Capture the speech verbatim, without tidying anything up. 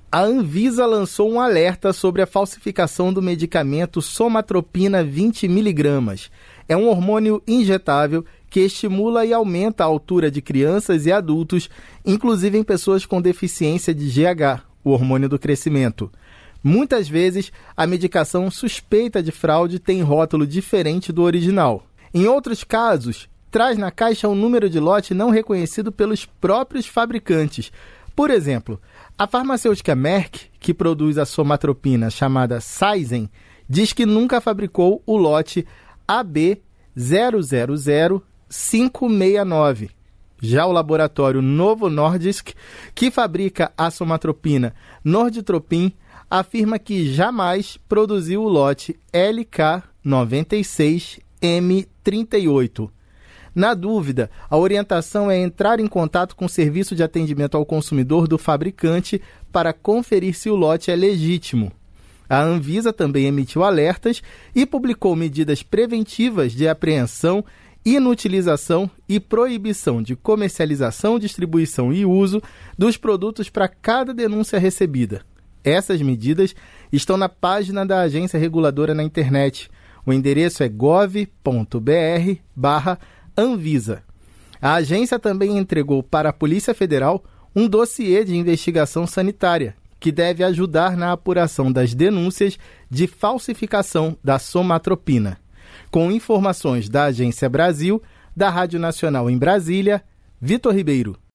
A Anvisa lançou um alerta sobre a falsificação do medicamento somatropina vinte miligramas. É um hormônio injetável que estimula e aumenta a altura de crianças e adultos, inclusive em pessoas com deficiência de G H, o hormônio do crescimento. Muitas vezes, a medicação suspeita de fraude tem rótulo diferente do original. Em outros casos, traz na caixa um número de lote não reconhecido pelos próprios fabricantes. Por exemplo, a farmacêutica Merck, que produz a somatropina chamada Saizen, diz que nunca fabricou o lote A B zero zero zero cinco seis nove. Já o laboratório Novo Nordisk, que fabrica a somatropina Norditropin, afirma que jamais produziu o lote L K nove seis M trinta e oito. Na dúvida, a orientação é entrar em contato com o Serviço de Atendimento ao Consumidor do fabricante para conferir se o lote é legítimo. A Anvisa também emitiu alertas e publicou medidas preventivas de apreensão, inutilização e proibição de comercialização, distribuição e uso dos produtos para cada denúncia recebida. Essas medidas estão na página da agência reguladora na internet. O endereço é gov ponto br barra Anvisa. A agência também entregou para a Polícia Federal um dossiê de investigação sanitária, que deve ajudar na apuração das denúncias de falsificação da somatropina. Com informações da Agência Brasil, da Rádio Nacional em Brasília, Vitor Ribeiro.